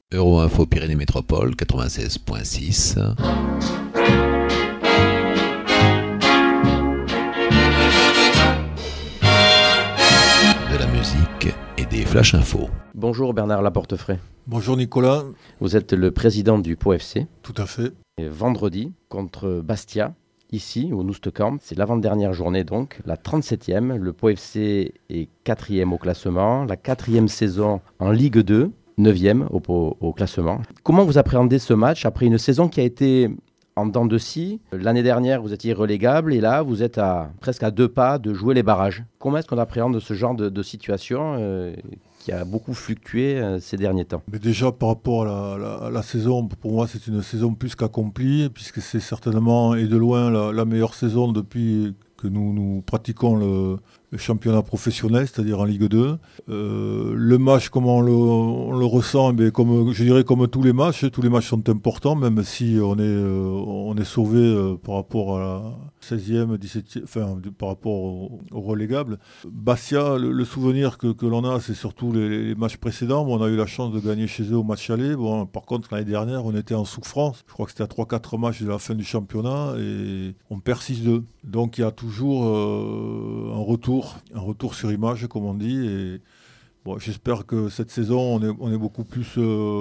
Euro-Info Pyrénées Métropole 96.6. De la musique et des flash infos. Bonjour Bernard Laportefray. Bonjour Nicolas. Vous êtes le président du Pau FC. Tout à fait. Et vendredi, contre Bastia, ici au Noustecamp, c'est l'avant-dernière journée donc, la 37e. Le Pau FC est 4e au classement, la 4e saison en Ligue 2, 9e au classement. Comment vous appréhendez ce match après une saison qui a été en dents de scie? L'année dernière, vous étiez relégable et là, vous êtes presque à 2 pas de jouer les barrages. Comment est-ce qu'on appréhende ce genre de situation qui a beaucoup fluctué ces derniers temps? Mais déjà, par rapport à la saison, pour moi, c'est une saison plus qu'accomplie, puisque c'est certainement et de loin la meilleure saison depuis que nous pratiquons le championnat professionnel, c'est-à-dire en Ligue 2. Le match, comment on le ressent, je dirais comme tous les matchs sont importants, même si on est sauvé par rapport à la 16e, 17e, par rapport au relégable. Bastia, le souvenir que l'on a, c'est surtout les matchs précédents. On a eu la chance de gagner chez eux au match aller. Par contre, l'année dernière, on était en souffrance. Je crois que c'était à 3-4 matchs de la fin du championnat et on perd 6-2. Donc il y a toujours un retour sur image, comme on dit. Et j'espère que cette saison, on est beaucoup plus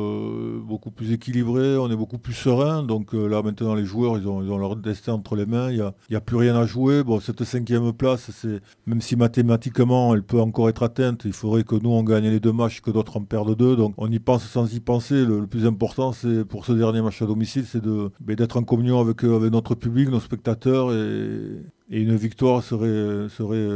équilibré, on est beaucoup plus serein. Donc là, maintenant, les joueurs, ils ont leur destin entre les mains. Il y a plus rien à jouer. Cette 5e place, même si mathématiquement, elle peut encore être atteinte, il faudrait que nous, on gagne les 2 matchs, que d'autres en perdent 2. Donc on y pense sans y penser. Le plus important, c'est pour ce dernier match à domicile, c'est d'être en communion avec notre public, nos spectateurs. Et une victoire serait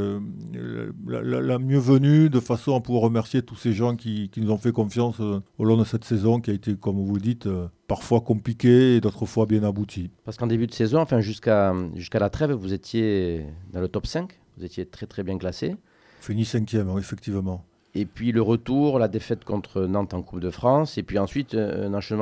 la mieux venue, de façon à pouvoir remercier tous ces gens qui nous ont fait confiance au long de cette saison qui a été, comme vous le dites, parfois compliquée et d'autres fois bien aboutie. Parce qu'en début de saison, jusqu'à la trêve, vous étiez dans le top 5, vous étiez très très bien classé. Fini 5e, effectivement. Et puis le retour, la défaite contre Nantes en Coupe de France, et puis ensuite un enchaînement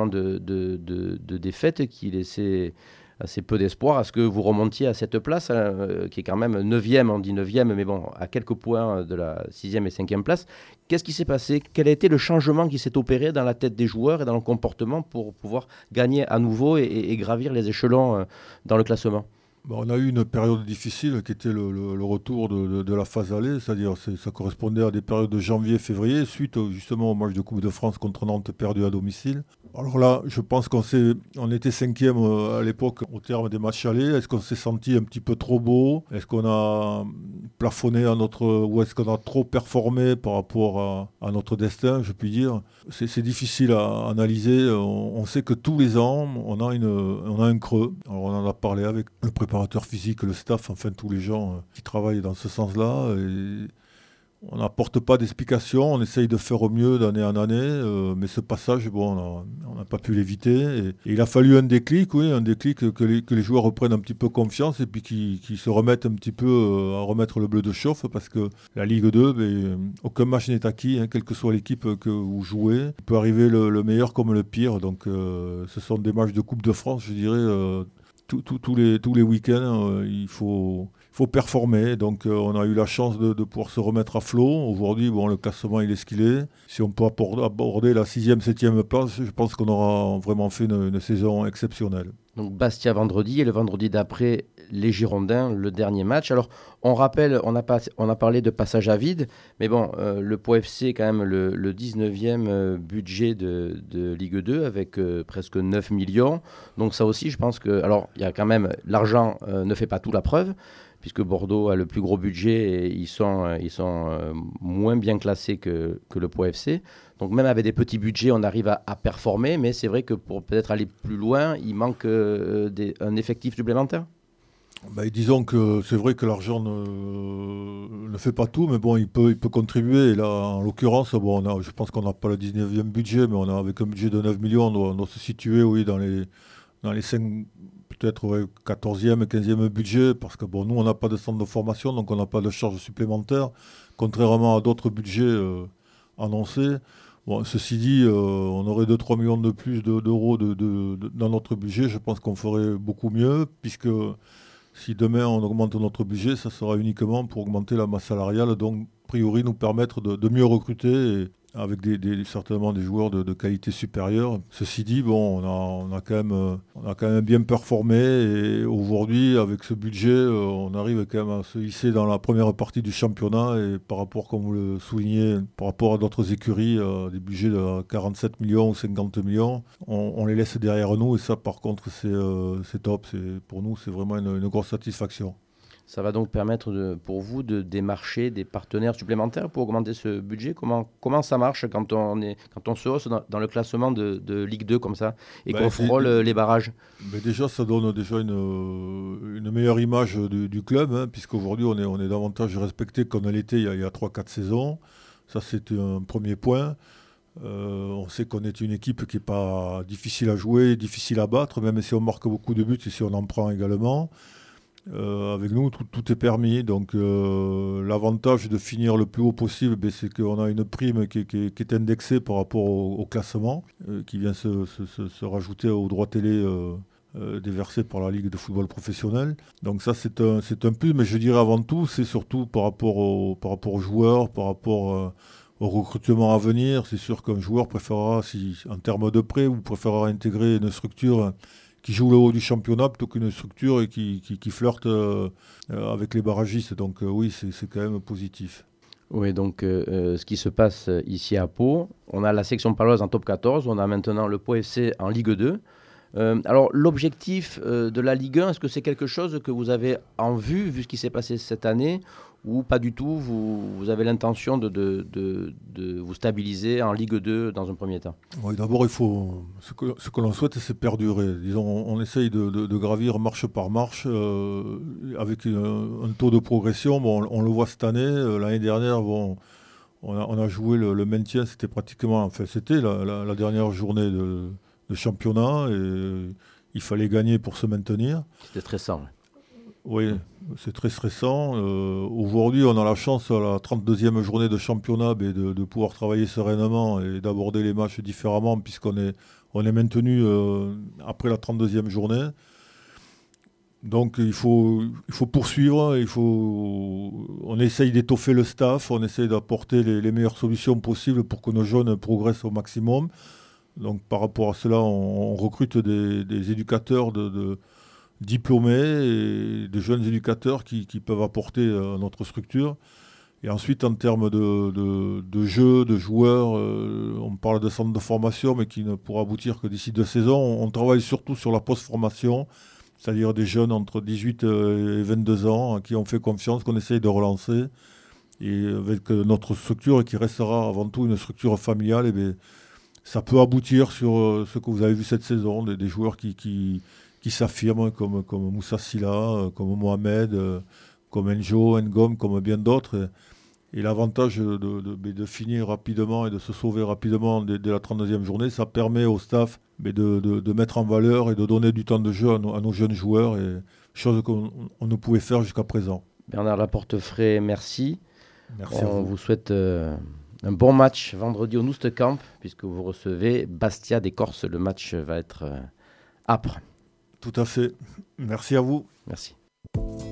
de défaites qui laissait assez peu d'espoir à ce que vous remontiez à cette place, qui est quand même 9e, on dit 9e, mais bon, à quelques points de la 6e et 5e place. Qu'est-ce qui s'est passé? Quel a été le changement qui s'est opéré dans la tête des joueurs et dans le comportement pour pouvoir gagner à nouveau et gravir les échelons dans le classement? On a eu une période difficile qui était le retour de la phase aller, c'est-à-dire ça correspondait à des périodes de janvier-février, suite justement au match de Coupe de France contre Nantes perdu à domicile. Alors là, je pense qu'on était 5e à l'époque au terme des matchs allés. Est-ce qu'on s'est senti un petit peu trop beau? Est-ce qu'on a plafonné ou est-ce qu'on a trop performé par rapport à notre destin, je puis dire? C'est difficile à analyser. On sait que tous les ans, on a un creux. Alors on en a parlé avec le préparateur physique, le staff, enfin tous les gens qui travaillent dans ce sens-là. Et on n'apporte pas d'explication, on essaye de faire au mieux d'année en année, mais ce passage, on n'a pas pu l'éviter. Et il a fallu un déclic que les joueurs reprennent un petit peu confiance et puis qu'ils se remettent un petit peu à remettre le bleu de chauffe, parce que la Ligue 2, aucun match n'est acquis, quelle que soit l'équipe que vous jouez. Il peut arriver le meilleur comme le pire, donc ce sont des matchs de Coupe de France, je dirais. Tous les week-ends, il faut performer. Donc on a eu la chance de pouvoir se remettre à flot. Aujourd'hui, le classement il est ce qu'il est. Si on peut aborder la 6e, 7e place, je pense qu'on aura vraiment fait une saison exceptionnelle. Donc Bastia vendredi et le vendredi d'après, les Girondins, le dernier match. Alors on rappelle, on a parlé de passage à vide, mais le Pau FC quand même le 19e budget de Ligue 2 avec presque 9 millions. Donc ça aussi, je pense que, alors il y a quand même, l'argent ne fait pas tout la preuve, puisque Bordeaux a le plus gros budget et ils sont moins bien classés que le Pau FC. Donc même avec des petits budgets, on arrive à performer, mais c'est vrai que pour peut-être aller plus loin, il manque un effectif supplémentaire. Disons que c'est vrai que l'argent ne fait pas tout, mais il peut contribuer. Et là, en l'occurrence, je pense qu'on n'a pas le 19e budget, mais avec un budget de 9 millions, on doit se situer dans les 5, peut-être 14e, 15e budget, parce que nous, on n'a pas de centre de formation, donc on n'a pas de charges supplémentaires, contrairement à d'autres budgets annoncés. Ceci dit, on aurait 2-3 millions de plus d'euros dans notre budget. Je pense qu'on ferait beaucoup mieux, puisque si demain on augmente notre budget, ça sera uniquement pour augmenter la masse salariale, donc a priori nous permettre de mieux recruter avec certainement des joueurs de qualité supérieure. Ceci dit, bon, on a quand même bien performé et aujourd'hui, avec ce budget, on arrive quand même à se hisser dans la première partie du championnat et par rapport, comme vous le soulignez, par rapport à d'autres écuries, des budgets de 47 millions ou 50 millions, on les laisse derrière nous et ça, par contre, c'est top. Pour nous, c'est vraiment une grosse satisfaction. Ça va donc permettre pour vous de démarcher des partenaires supplémentaires pour augmenter ce budget. Comment ça marche quand on se hausse dans le classement de Ligue 2 comme ça et qu'on frôle les barrages? Déjà, ça donne déjà une meilleure image du club, hein, puisqu'aujourd'hui, on est davantage respecté qu'on l'était il y a 3-4 saisons. Ça, c'est un premier point. On sait qu'on est une équipe qui n'est pas difficile à jouer, difficile à battre, même si on marque beaucoup de buts et si on en prend également. Avec nous, tout est permis. Donc, l'avantage de finir le plus haut possible, c'est qu'on a une prime qui est indexée par rapport au classement, qui vient se rajouter aux droits télé déversés par la Ligue de football professionnel. Donc ça, c'est un plus. Mais je dirais avant tout, c'est surtout par rapport aux joueurs, par rapport au recrutement à venir. C'est sûr qu'un joueur préférera, en termes de prêt, ou préférera intégrer une structure qui joue le haut du championnat plutôt qu'une structure et qui flirte avec les barragistes. Donc oui, c'est quand même positif. Oui, donc ce qui se passe ici à Pau, on a la section paloise en top 14, on a maintenant le Pau FC en Ligue 2. Alors l'objectif de la Ligue 1, est-ce que c'est quelque chose que vous avez en vue, vu ce qui s'est passé cette année, ou pas du tout, vous avez l'intention de vous stabiliser en Ligue 2 dans un premier temps? Oui, d'abord, ce que l'on souhaite, c'est perdurer. Disons, on essaye de gravir marche par marche avec un taux de progression. Bon, on le voit cette année. L'année dernière, bon, on a joué le maintien. C'était la dernière journée de championnat et il fallait gagner pour se maintenir. C'était stressant. Oui, c'est très stressant. Aujourd'hui, on a la chance, à la 32e journée de championnat, de pouvoir travailler sereinement et d'aborder les matchs différemment, puisqu'on est maintenu après la 32e journée. Donc il faut poursuivre, on essaye d'étoffer le staff, on essaye d'apporter les meilleures solutions possibles pour que nos jeunes progressent au maximum. Donc par rapport à cela, on recrute des éducateurs diplômés et de jeunes éducateurs qui peuvent apporter à notre structure. Et ensuite, en termes de jeux, de joueurs, on parle de centre de formation, mais qui ne pourra aboutir que d'ici 2 saisons. On travaille surtout sur la post-formation, c'est-à-dire des jeunes entre 18 et 22 ans à qui on fait confiance, qu'on essaye de relancer. Et avec notre structure, qui restera avant tout une structure familiale, ça peut aboutir sur ce que vous avez vu cette saison, des joueurs qui s'affirment comme Moussa Silla, comme Mohamed, comme Enjo, Ngom, comme bien d'autres. Et l'avantage de finir rapidement et de se sauver rapidement dès la 32e journée, ça permet au staff de mettre en valeur et de donner du temps de jeu à nos jeunes joueurs, chose qu'on ne pouvait faire jusqu'à présent. Bernard Laportefray, merci. Merci On vous souhaite un bon match vendredi au Noustecamp, puisque vous recevez Bastia des Corses. Le match va être âpre. Tout à fait. Merci à vous. Merci.